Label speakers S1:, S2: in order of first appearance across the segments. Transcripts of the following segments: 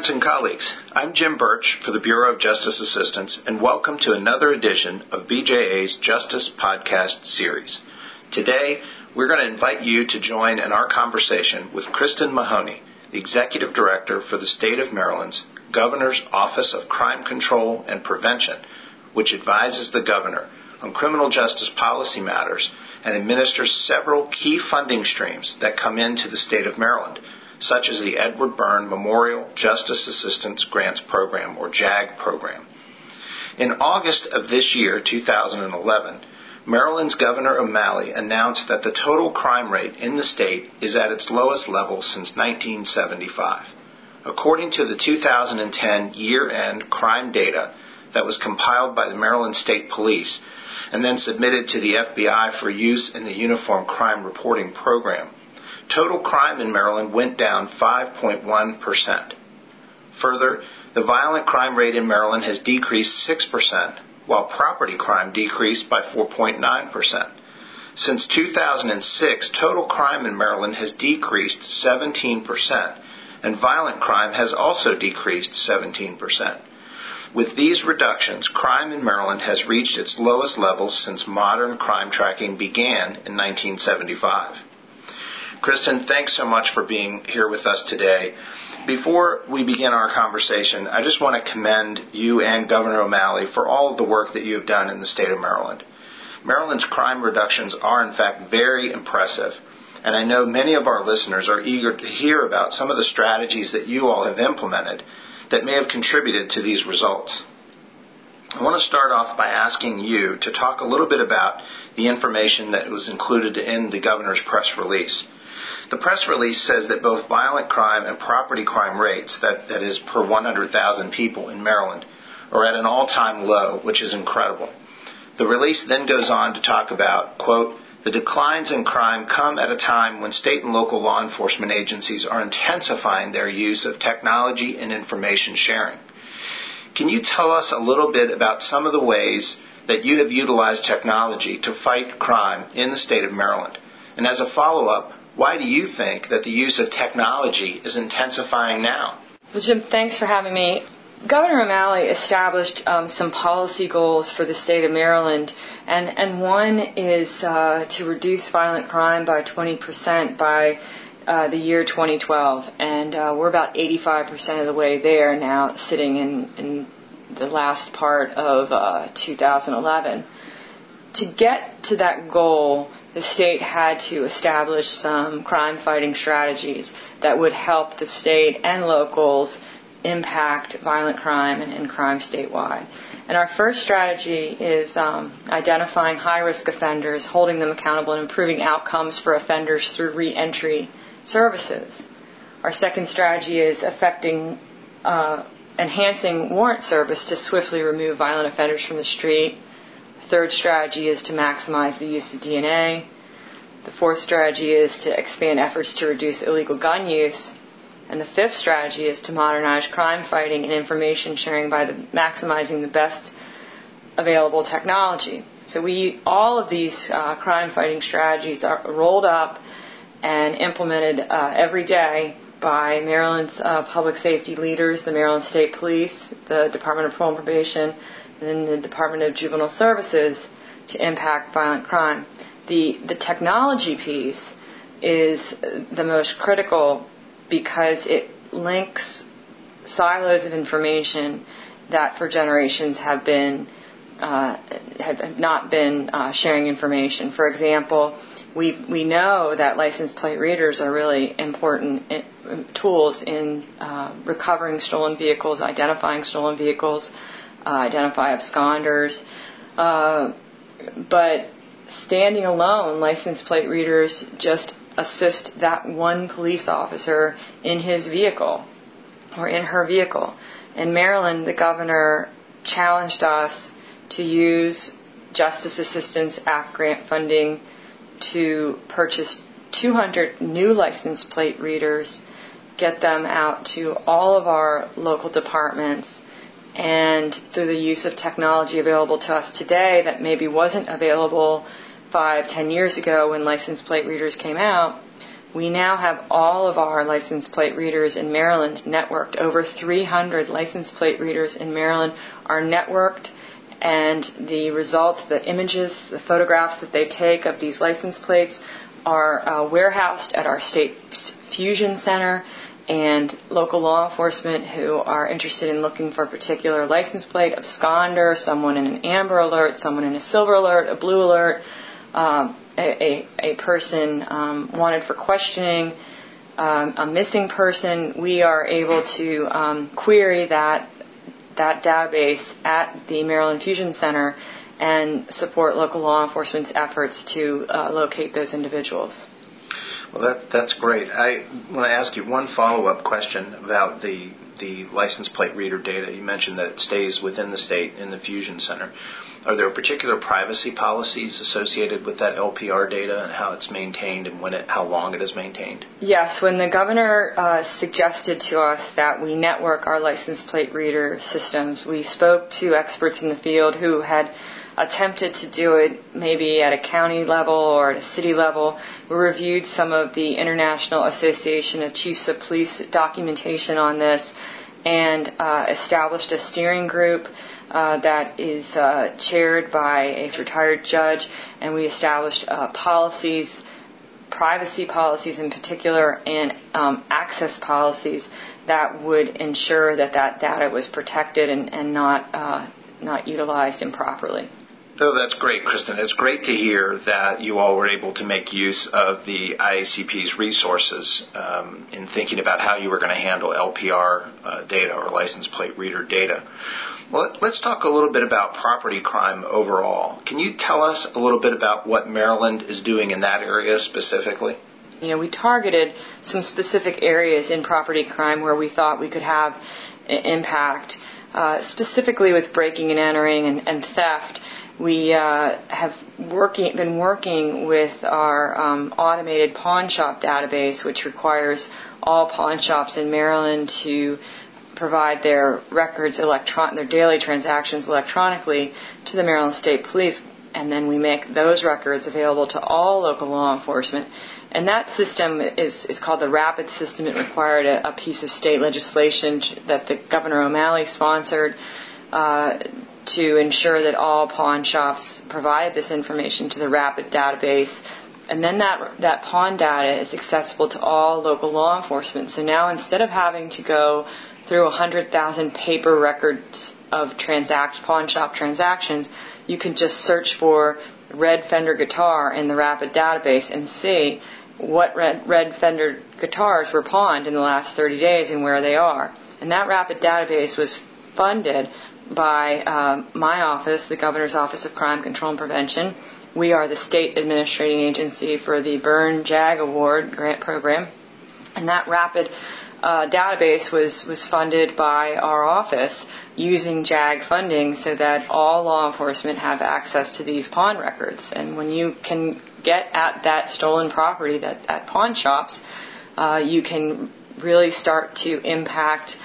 S1: friends and colleagues. I'm Jim Birch for the Bureau of Justice Assistance, and welcome to another edition of BJA's Justice Podcast Series. Today, we're going to invite you to join in our conversation with Kristen Mahoney, the Executive Director for the State of Maryland's Governor's Office of Crime Control and Prevention, which advises the Governor on criminal justice policy matters and administers several key funding streams that come into the State of Maryland, such as the Edward Byrne Memorial Justice Assistance Grants Program, or JAG program. In August of this year, 2011, Maryland's Governor O'Malley announced that the total crime rate in the state is at its lowest level since 1975. According to the 2010 year-end crime data that was compiled by the Maryland State Police and then submitted to the FBI for use in the Uniform Crime Reporting Program, total crime in Maryland went down 5.1%. Further, the violent crime rate in Maryland has decreased 6%, while property crime decreased by 4.9%. Since 2006, total crime in Maryland has decreased 17%, and violent crime has also decreased 17%. With these reductions, crime in Maryland has reached its lowest levels since modern crime tracking began in 1975. Kristen, thanks so much for being here with us today. Before we begin our conversation, I just want to commend you and Governor O'Malley for all of the work that you have done in the state of Maryland. Maryland's crime reductions are, in fact, very impressive, and I know many of our listeners are eager to hear about some of the strategies that you all have implemented that may have contributed to these results. I want to start off by asking you to talk a little bit about the information that was included in the governor's press release. The press release says that both violent crime and property crime rates, that is per 100,000 people in Maryland, are at an all-time low, which is incredible. The release then goes on to talk about, quote, the declines in crime come at a time when state and local law enforcement agencies are intensifying their use of technology and information sharing. Can you tell us a little bit about some of the ways that you have utilized technology to fight crime in the state of Maryland? And as a follow-up, why do you think that the use of technology is intensifying now?
S2: Well, Jim, thanks for having me. Governor O'Malley established some policy goals for the state of Maryland, and one is to reduce violent crime by 20% by the year 2012, and we're about 85% of the way there now, sitting in the last part of 2011. To get to that goal, the state had to establish some crime-fighting strategies that would help the state and locals impact violent crime and crime statewide. And our first strategy is identifying high-risk offenders, holding them accountable, and improving outcomes for offenders through re-entry services. Our second strategy is enhancing warrant service to swiftly remove violent offenders from the street. Third strategy is to maximize the use of DNA. The fourth strategy is to expand efforts to reduce illegal gun use. And the fifth strategy is to modernize crime fighting and information sharing by maximizing the best available technology. So all of these crime fighting strategies are rolled up and implemented every day by Maryland's public safety leaders, the Maryland State Police, the Department of Parole and Probation, and the Department of Juvenile Services to impact violent crime. The technology piece is the most critical because it links silos of information that for generations have not been sharing information. For example, we know that license plate readers are really important tools in recovering stolen vehicles, identifying stolen vehicles, identify absconders. But standing alone, license plate readers just assist that one police officer in his vehicle or in her vehicle. In Maryland, the governor challenged us to use Justice Assistance Act grant funding to purchase 200 new license plate readers, get them out to all of our local departments, and through the use of technology available to us today that maybe wasn't available 5-10 years ago when license plate readers came out, We now have all of our license plate readers in Maryland networked. Over 300 license plate readers in Maryland are networked, and the results, the images, the photographs that they take of these license plates are warehoused at our state fusion center, and local law enforcement who are interested in looking for a particular license plate, absconder, someone in an amber alert, someone in a silver alert, a blue alert, a person wanted for questioning, a missing person, we are able to query that database at the Maryland Fusion Center and support local law enforcement's efforts to locate those individuals.
S1: Well, that's great. I want to ask you one follow-up question about the license plate reader data. You mentioned that it stays within the state in the Fusion Center. Are there particular privacy policies associated with that LPR data and how it's maintained and how long it is maintained?
S2: Yes, when the governor suggested to us that we network our license plate reader systems, we spoke to experts in the field who had attempted to do it maybe at a county level or at a city level. We reviewed some of the International Association of Chiefs of Police documentation on this and established a steering group that is chaired by a retired judge, and we established policies, privacy policies in particular, and access policies that would ensure that data was protected and not utilized improperly.
S1: Oh, that's great, Kristen. It's great to hear that you all were able to make use of the IACP's resources in thinking about how you were going to handle LPR data or license plate reader data. Well, let's talk a little bit about property crime overall. Can you tell us a little bit about what Maryland is doing in that area specifically?
S2: We targeted some specific areas in property crime where we thought we could have impact, specifically with breaking and entering and theft. We have been working with our automated pawn shop database, which requires all pawn shops in Maryland to provide their records, their daily transactions electronically to the Maryland State Police, and then we make those records available to all local law enforcement. And that system is called the RAPID system. It required a piece of state legislation that the Governor O'Malley sponsored to ensure that all pawn shops provide this information to the RAPID database. And then that pawn data is accessible to all local law enforcement. So now instead of having to go through 100,000 paper records of pawn shop transactions, you can just search for red Fender guitar in the RAPID database and see what red Fender guitars were pawned in the last 30 days and where they are. And that RAPID database was funded by my office, the Governor's Office of Crime Control and Prevention. We are the state administrating agency for the Byrne JAG Award grant program. And that RAPID database was funded by our office using JAG funding so that all law enforcement have access to these pawn records. And when you can get at that stolen property at pawn shops, you can really start to impact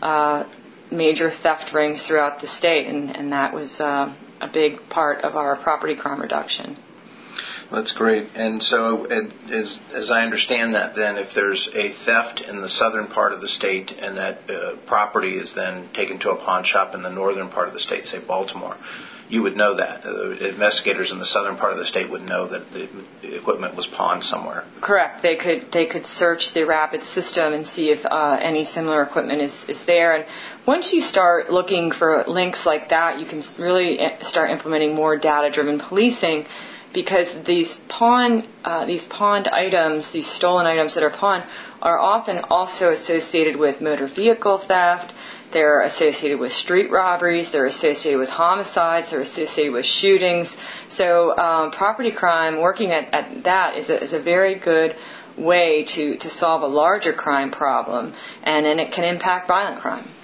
S2: major theft rings throughout the state, and that was a big part of our property crime reduction.
S1: That's great. And so as I understand that, then, if there's a theft in the southern part of the state and that property is then taken to a pawn shop in the northern part of the state, say Baltimore, you would know that. Investigators in the southern part of the state would know that the equipment was pawned somewhere.
S2: Correct. They could search the RAPID system and see if any similar equipment is there. And once you start looking for links like that, you can really start implementing more data-driven policing, because these pawned items, these stolen items that are pawned, are often also associated with motor vehicle theft. They're associated with street robberies. They're associated with homicides. They're associated with shootings. So property crime, working at that is a very good way to solve a larger crime problem, and it can impact violent crime.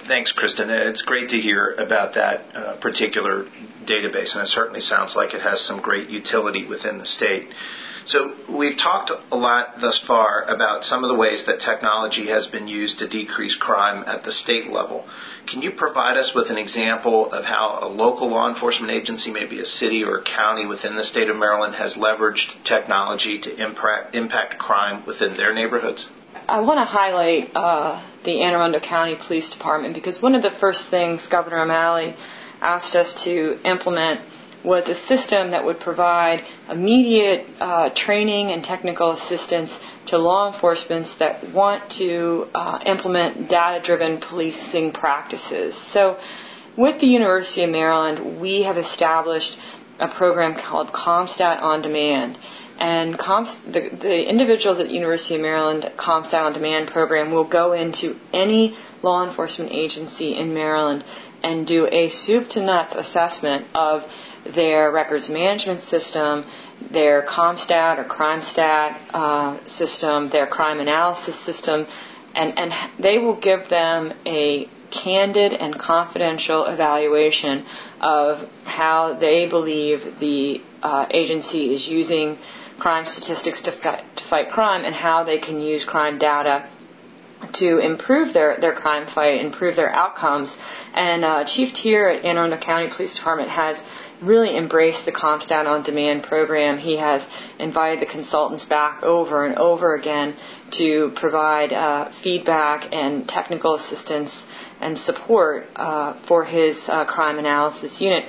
S1: Thanks, Kristen. It's great to hear about that particular database, and it certainly sounds like it has some great utility within the state. So we've talked a lot thus far about some of the ways that technology has been used to decrease crime at the state level. Can you provide us with an example of how a local law enforcement agency, maybe a city or a county within the state of Maryland, has leveraged technology to impact crime within their neighborhoods?
S2: I want to highlight the Anne Arundel County Police Department, because one of the first things Governor O'Malley asked us to implement was a system that would provide immediate training and technical assistance to law enforcement that want to implement data-driven policing practices. So with the University of Maryland, we have established a program called CompStat On Demand. And the individuals at the University of Maryland CompStat On Demand program will go into any law enforcement agency in Maryland and do a soup-to-nuts assessment of their records management system, their CompStat or CrimeStat system, their crime analysis system, and they will give them a candid and confidential evaluation of how they believe the agency is using crime statistics to fight crime, and how they can use crime data to improve their crime fight, improve their outcomes. And Chief Tier at Anne Arundel County Police Department has really embraced the CompStat On Demand program. He has invited the consultants back over and over again to provide feedback and technical assistance and support for his crime analysis unit.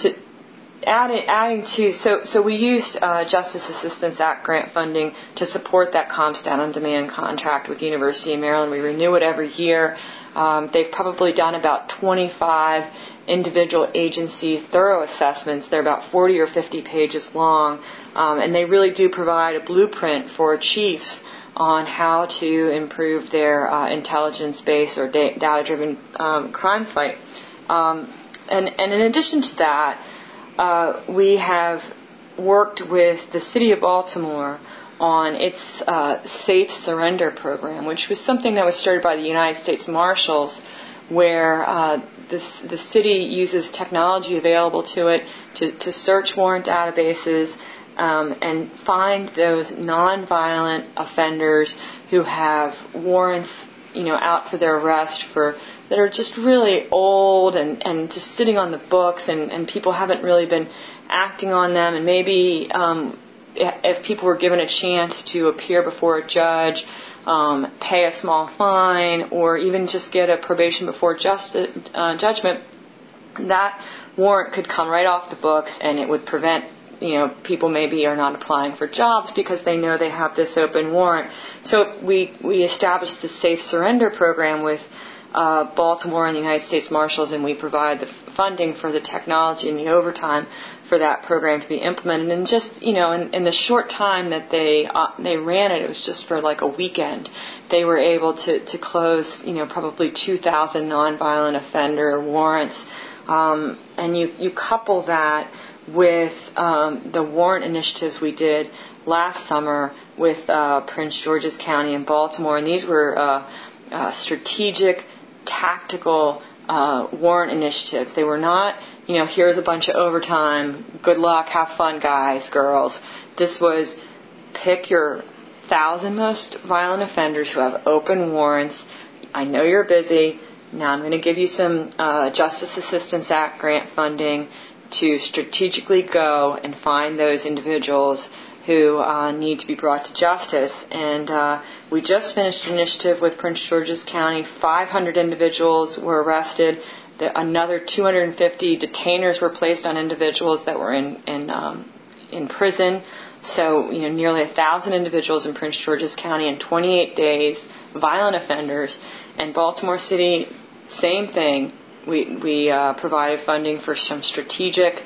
S2: So we used Justice Assistance Act grant funding to support that CompStat On Demand contract with the University of Maryland. We renew it every year. They've probably done about 25 individual agency thorough assessments. They're about 40 or 50 pages long, and they really do provide a blueprint for chiefs on how to improve their intelligence-based or data-driven crime fight. And in addition to that, we have worked with the City of Baltimore on its Safe Surrender program, which was something that was started by the United States Marshals, where the city uses technology available to it to search warrant databases and find those nonviolent offenders who have warrants, out for their arrest that are just really old and just sitting on the books, and people haven't really been acting on them. And maybe if people were given a chance to appear before a judge, pay a small fine, or even just get a probation before judgment, that warrant could come right off the books, and it would prevent people maybe are not applying for jobs because they know they have this open warrant. So we established the Safe Surrender program with Baltimore and the United States Marshals, and we provide the funding for the technology and the overtime for that program to be implemented. And just, in the short time that they ran it, it was just for like a weekend, they were able to close, probably 2,000 nonviolent offender warrants. And you couple that with the warrant initiatives we did last summer with Prince George's County and Baltimore, and these were strategic, tactical warrant initiatives. They were not, here's a bunch of overtime, good luck, have fun, guys, girls. This was pick your 1,000 most violent offenders who have open warrants. I know you're busy. Now I'm going to give you some Justice Assistance Act grant funding to strategically go and find those individuals who need to be brought to justice. And we just finished an initiative with Prince George's County. 500 individuals were arrested. Another 250 detainers were placed on individuals that were in prison. So, nearly 1,000 individuals in Prince George's County in 28 days, violent offenders. And Baltimore City, same thing. We provided funding for some strategic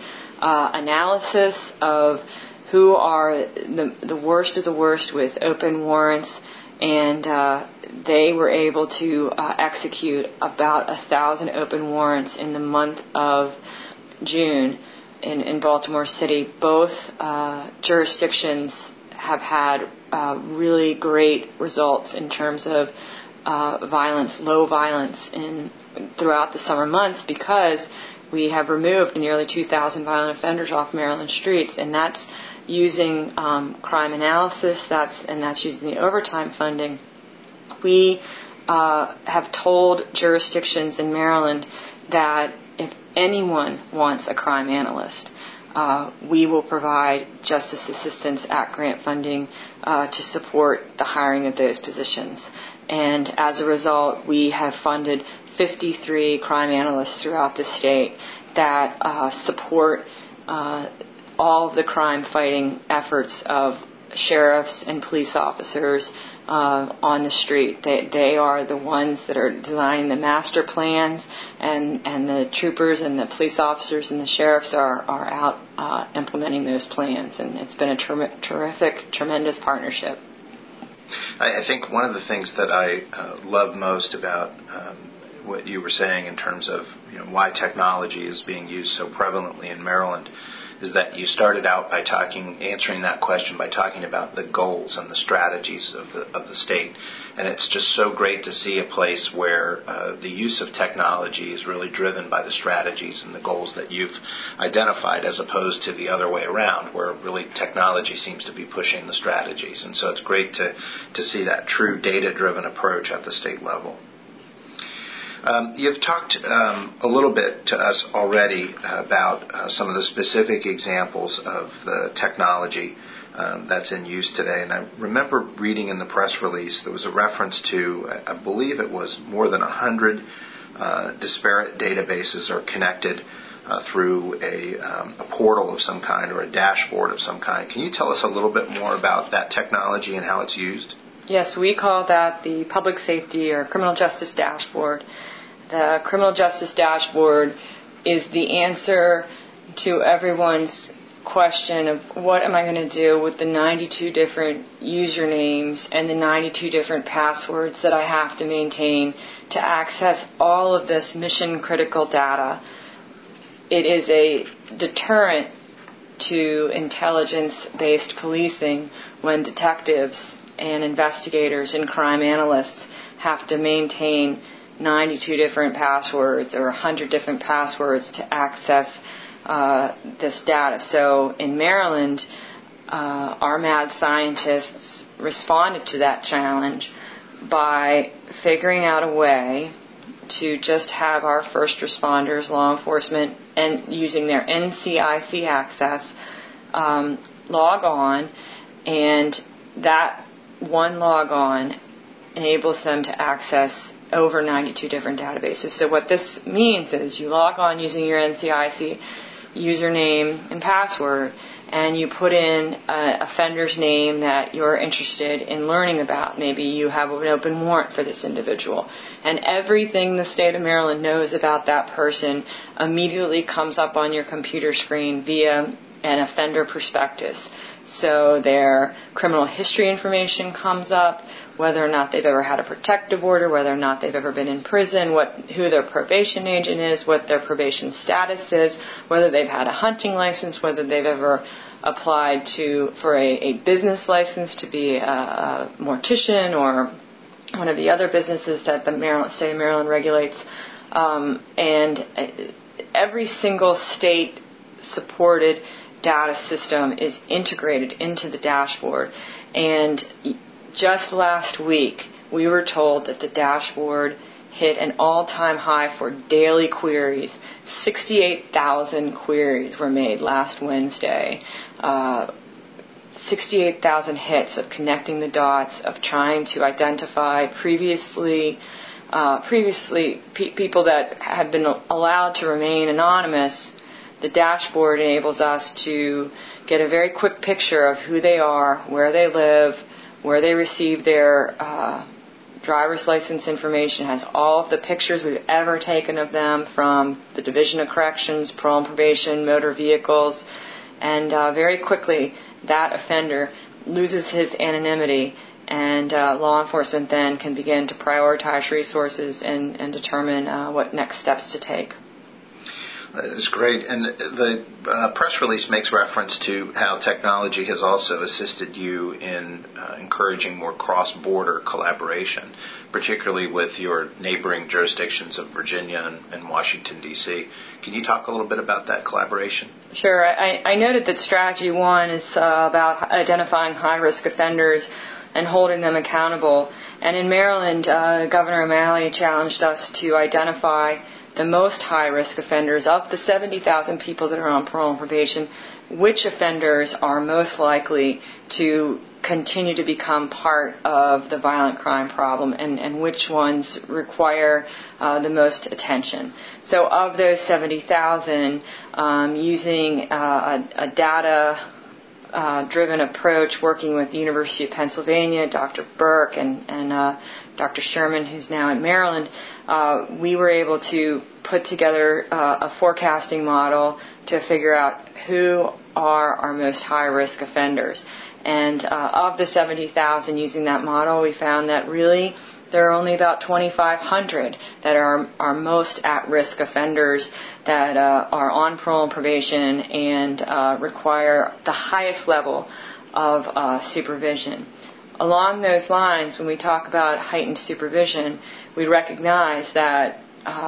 S2: analysis of who are the worst of the worst with open warrants, and they were able to execute about 1,000 open warrants in the month of June in Baltimore City. Both jurisdictions have had really great results in terms of low violence throughout the summer months, because we have removed nearly 2,000 violent offenders off Maryland streets, and that's using crime analysis, that's using the overtime funding. We have told jurisdictions in Maryland that if anyone wants a crime analyst, we will provide justice assistance at grant funding to support the hiring of those positions. And as a result, we have funded 53 crime analysts throughout the state that support all of the crime-fighting efforts of sheriffs and police officers on the street. They are the ones that are designing the master plans, and the troopers and the police officers and the sheriffs are out implementing those plans. And it's been a terrific, tremendous partnership.
S1: I think one of the things that I love most about what you were saying in terms of why technology is being used so prevalently in Maryland is that you started out by answering that question by talking about the goals and the strategies of the state. And it's just so great to see a place where the use of technology is really driven by the strategies and the goals that you've identified, as opposed to the other way around, where really technology seems to be pushing the strategies. And so it's great to see that true data-driven approach at the state level. You've talked a little bit to us already about some of the specific examples of the technology that's in use today. And I remember reading in the press release there was a reference to, I believe it was more than 100 disparate databases are connected through a portal of some kind or a dashboard of some kind. Can you tell us a little bit more about that technology and how it's used?
S2: Yes, we call that the Public Safety or Criminal Justice Dashboard. The Criminal Justice Dashboard is the answer to everyone's question of what am I going to do with the 92 different usernames and the 92 different passwords that I have to maintain to access all of this mission-critical data. It is a deterrent to intelligence-based policing when detectives and investigators and crime analysts have to maintain 92 different passwords or 100 different passwords to access this data. So in Maryland, our mad scientists responded to that challenge by figuring out a way to just have our first responders, law enforcement, and using their NCIC access, log on, and that one log on enables them to access over 92 different databases. So what this means is you log on using your NCIC username and password, and you put in an offender's name that you're interested in learning about. Maybe you have an open warrant for this individual. And everything the state of Maryland knows about that person immediately comes up on your computer screen via an offender prospectus. So their criminal history information comes up, whether or not they've ever had a protective order, whether or not they've ever been in prison, who their probation agent is, what their probation status is, whether they've had a hunting license, whether they've ever applied for a business license to be a mortician or one of the other businesses that the state of Maryland regulates. And every single state-supported data system is integrated into the dashboard. And just last week, we were told that the dashboard hit an all-time high for daily queries. 68,000 queries were made last Wednesday. 68,000 hits of connecting the dots, of trying to identify previously people that have been allowed to remain anonymous. The dashboard enables us to get a very quick picture of who they are, where they live, where they receive their driver's license information. It has all of the pictures we've ever taken of them from the Division of Corrections, parole and probation, motor vehicles, and very quickly that offender loses his anonymity, and law enforcement then can begin to prioritize resources and determine what next steps to take.
S1: That is great. And the press release makes reference to how technology has also assisted you in encouraging more cross-border collaboration, particularly with your neighboring jurisdictions of Virginia and Washington, D.C. Can you talk a little bit about that collaboration?
S2: Sure. I noted that Strategy 1 is about identifying high-risk offenders and holding them accountable. And in Maryland, Governor O'Malley challenged us to identify the most high-risk offenders. Of the 70,000 people that are on parole and probation, which offenders are most likely to continue to become part of the violent crime problem, and which ones require the most attention. So of those 70,000, using a data-driven approach, working with the University of Pennsylvania, Dr. Burke and Dr. Sherman, who's now in Maryland, we were able to put together a forecasting model to figure out who are our most high-risk offenders. And of the 70,000 using that model, we found that really there are only about 2,500 that are our most at-risk offenders that are on parole and probation and require the highest level of supervision. Along those lines, when we talk about heightened supervision, we recognize that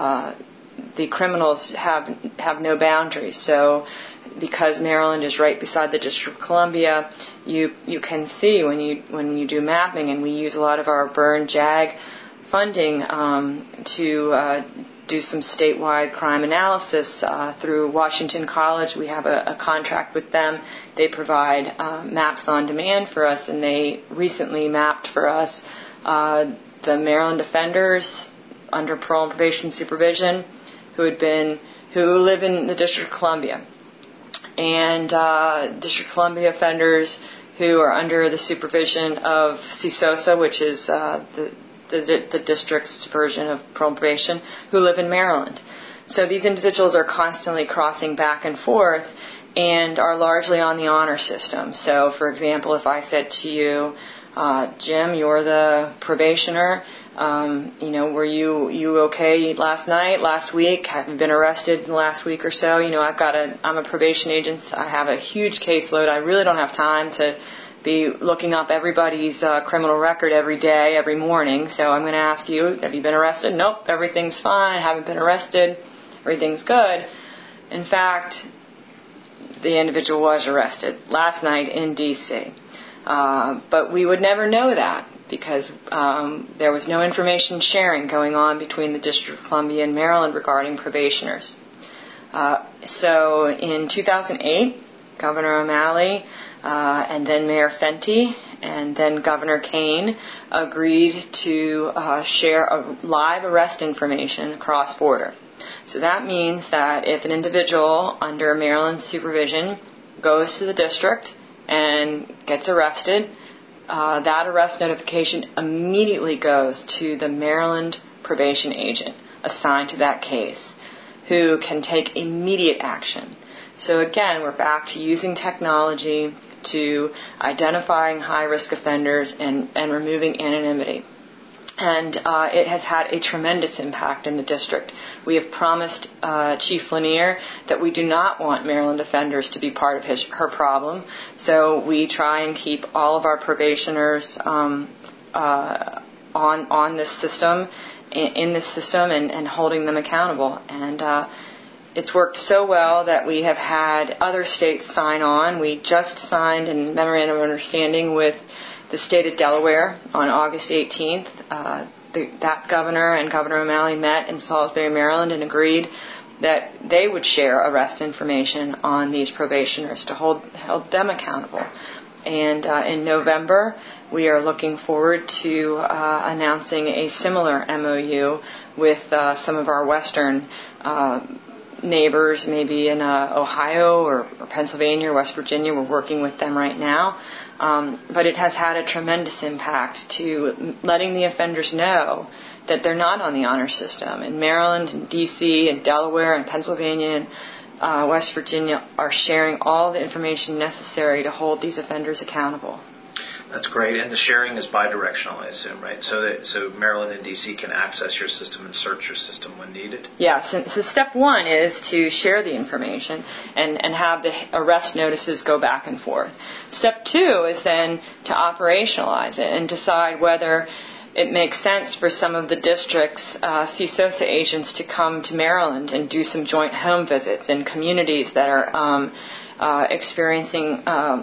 S2: the criminals have no boundaries. So because Maryland is right beside the District of Columbia, you can see when you do mapping, and we use a lot of our Burn JAG funding to do some statewide crime analysis through Washington College. We have a contract with them. They provide maps on demand for us, and they recently mapped for us the Maryland offenders under parole and probation supervision who live in the District of Columbia, and District of Columbia offenders who are under the supervision of CSOSA, which is the district's version of parole and probation, who live in Maryland. So these individuals are constantly crossing back and forth and are largely on the honor system. So, for example, if I said to you, Jim, you're the probationer, were you okay last week? Have you been arrested in the last week or so? I'm a probation agent. I have a huge caseload. I really don't have time to be looking up everybody's criminal record every day, every morning. So I'm going to ask you, have you been arrested? Nope, everything's fine. I haven't been arrested. Everything's good. In fact, the individual was arrested last night in D.C. But we would never know that because there was no information sharing going on between the District of Columbia and Maryland regarding probationers. So in 2008, Governor O'Malley and then Mayor Fenty and then Governor Kane agreed to share live arrest information cross-border. So that means that if an individual under Maryland supervision goes to the district and gets arrested, that arrest notification immediately goes to the Maryland probation agent assigned to that case, who can take immediate action. So again, we're back to using technology to identifying high-risk offenders and removing anonymity. And it has had a tremendous impact in the district. We have promised Chief Lanier that we do not want Maryland offenders to be part of her problem. So we try and keep all of our probationers on this system, in this system, and holding them accountable. And it's worked so well that we have had other states sign on. We just signed a memorandum of understanding with the state of Delaware on August 18th. That governor and Governor O'Malley met in Salisbury, Maryland, and agreed that they would share arrest information on these probationers to hold them accountable. And in November, we are looking forward to announcing a similar MOU with some of our western neighbors, maybe in Ohio or Pennsylvania or West Virginia. We're working with them right now. But it has had a tremendous impact to letting the offenders know that they're not on the honor system. And Maryland and D.C. and Delaware and Pennsylvania and West Virginia are sharing all the information necessary to hold these offenders accountable.
S1: That's great. And the sharing is bidirectional, I assume, right? So Maryland and D.C. can access your system and search your system when needed?
S2: Yes. And so step one is to share the information and have the arrest notices go back and forth. Step two is then to operationalize it and decide whether it makes sense for some of the district's CSOSA agents to come to Maryland and do some joint home visits in communities that are experiencing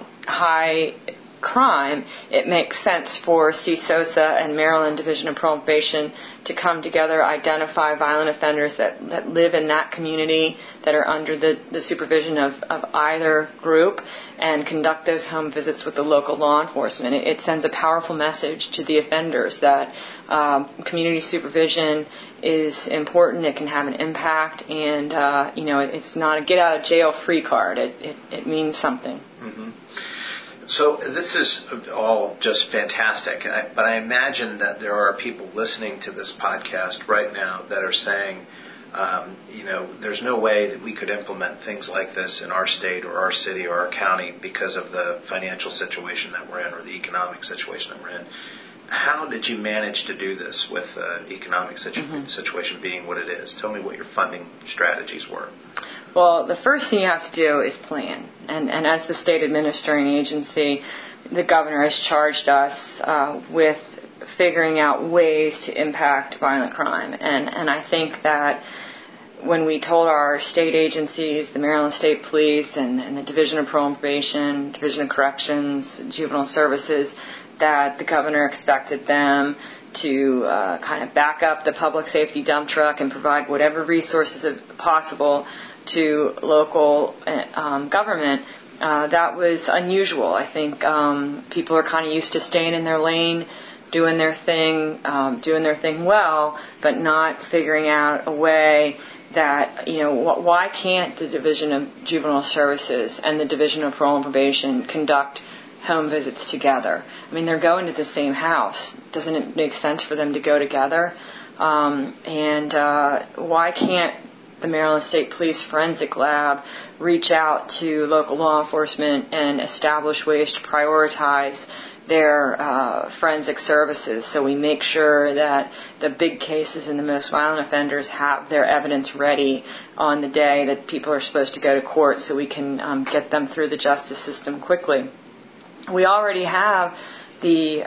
S2: high crime. It makes sense for CSOSA and Maryland Division of Probation to come together, identify violent offenders that live in that community that are under the supervision of either group, and conduct those home visits with the local law enforcement. It sends a powerful message to the offenders that community supervision is important. It can have an impact, and it's not a get-out-of-jail-free card. It means something.
S1: Mm-hmm. So this is all just fantastic, but I imagine that there are people listening to this podcast right now that are saying, there's no way that we could implement things like this in our state or our city or our county because of the financial situation that we're in or the economic situation that we're in. How did you manage to do this with the economic situation being what it is? Tell me what your funding strategies were.
S2: Well, the first thing you have to do is plan. And as the state administering agency, the governor has charged us with figuring out ways to impact violent crime. And I think that when we told our state agencies, the Maryland State Police and the Division of Probation, Division of Corrections, Juvenile Services, that the governor expected them to kind of back up the public safety dump truck and provide whatever resources possible to local government, that was unusual. I think people are kind of used to staying in their lane, doing their thing well, but not figuring out a way that, why can't the Division of Juvenile Services and the Division of Parole and Probation conduct home visits together? I mean, they're going to the same house. Doesn't it make sense for them to go together? And why can't the Maryland State Police Forensic Lab reach out to local law enforcement and establish ways to prioritize their forensic services, so we make sure that the big cases and the most violent offenders have their evidence ready on the day that people are supposed to go to court, so we can get them through the justice system quickly. We already have the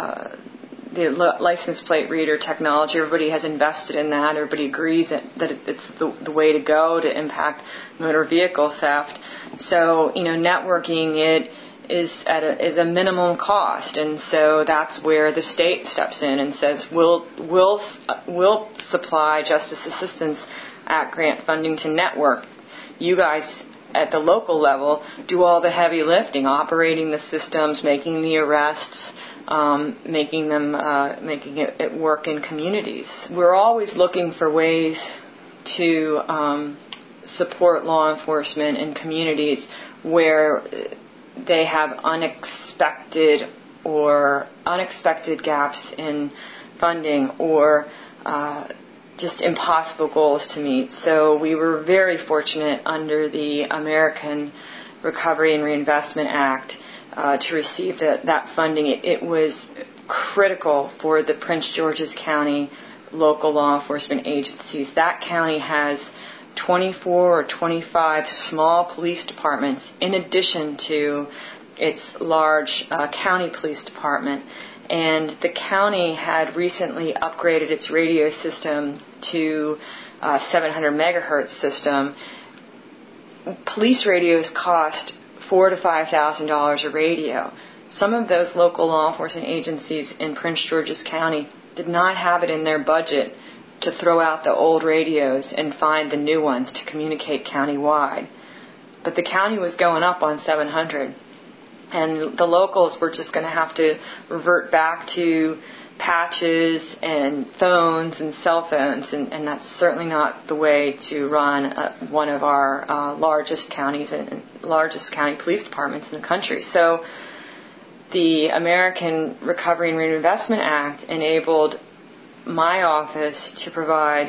S2: license plate reader technology. Everybody has invested in that. Everybody agrees that it's the way to go to impact motor vehicle theft. So, networking it is a minimum cost, and so that's where the state steps in and says we'll supply Justice Assistance Act grant funding to network. You guys at the local level do all the heavy lifting, operating the systems, making the arrests, making it work in communities. We're always looking for ways to support law enforcement in communities where they have unexpected gaps in funding or just impossible goals to meet. So we were very fortunate under the American Recovery and Reinvestment Act to receive that funding. It was critical for the Prince George's County local law enforcement agencies. That county has 24 or 25 small police departments in addition to its large county police department. And the county had recently upgraded its radio system to a 700 megahertz system. Police radios cost $4,000 to $5,000 a radio. Some of those local law enforcement agencies in Prince George's County did not have it in their budget to throw out the old radios and find the new ones to communicate countywide. But the county was going up on 700. And the locals were just going to have to revert back to patches and phones and cell phones, and that's certainly not the way to run one of our largest counties and largest county police departments in the country. So the American Recovery and Reinvestment Act enabled my office to provide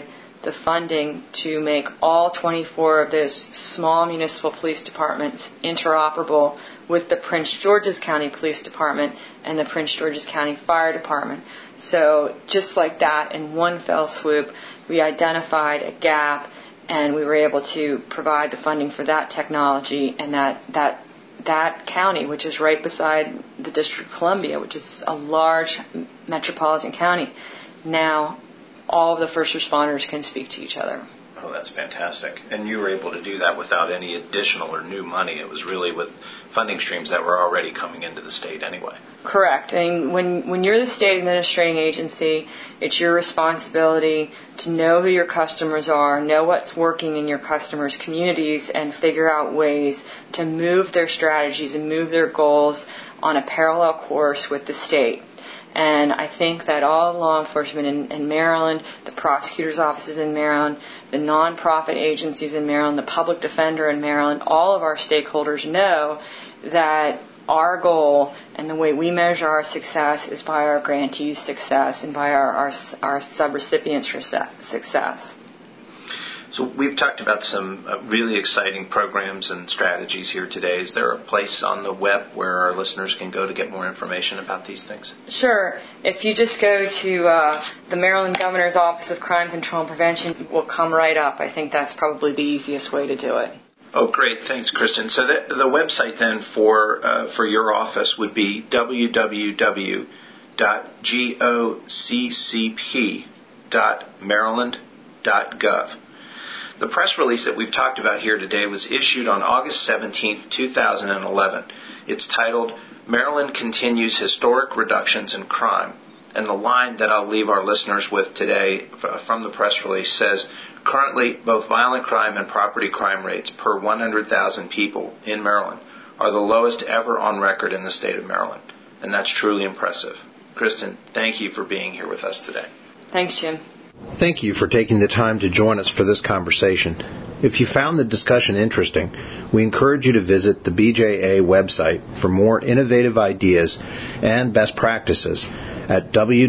S2: the funding to make all 24 of those small municipal police departments interoperable with the Prince George's County Police Department and the Prince George's County Fire Department. So just like that, in one fell swoop, we identified a gap and we were able to provide the funding for that technology, and that county, which is right beside the District of Columbia, which is a large metropolitan county, now all of the first responders can speak to each other.
S1: Oh, that's fantastic. And you were able to do that without any additional or new money. It was really with funding streams that were already coming into the state anyway.
S2: Correct. I mean, when you're the state administrating agency, it's your responsibility to know who your customers are, know what's working in your customers' communities, and figure out ways to move their strategies and move their goals on a parallel course with the state. And I think that all law enforcement in Maryland, the prosecutor's offices in Maryland, the nonprofit agencies in Maryland, the public defender in Maryland, all of our stakeholders know that our goal and the way we measure our success is by our grantees' success and by our subrecipients' success.
S1: So we've talked about some really exciting programs and strategies here today. Is there a place on the web where our listeners can go to get more information about these things?
S2: Sure. If you just go to the Maryland Governor's Office of Crime Control and Prevention, it will come right up. I think that's probably the easiest way to do it.
S1: Oh, great. Thanks, Kristen. So the website then for your office would be www.goccp.maryland.gov. The press release that we've talked about here today was issued on August 17, 2011. It's titled, Maryland Continues Historic Reductions in Crime. And the line that I'll leave our listeners with today from the press release says, currently, both violent crime and property crime rates per 100,000 people in Maryland are the lowest ever on record in the state of Maryland. And that's truly impressive. Kristen, thank you for being here with us today.
S2: Thanks, Jim.
S1: Thank you for taking the time to join us for this conversation. If you found the discussion interesting, we encourage you to visit the BJA website for more innovative ideas and best practices at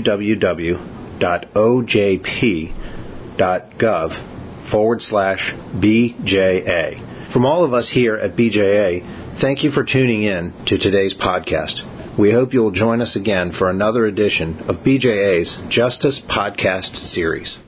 S1: www.ojp.gov/BJA. From all of us here at BJA, thank you for tuning in to today's podcast. We hope you will join us again for another edition of BJA's Justice Podcast Series.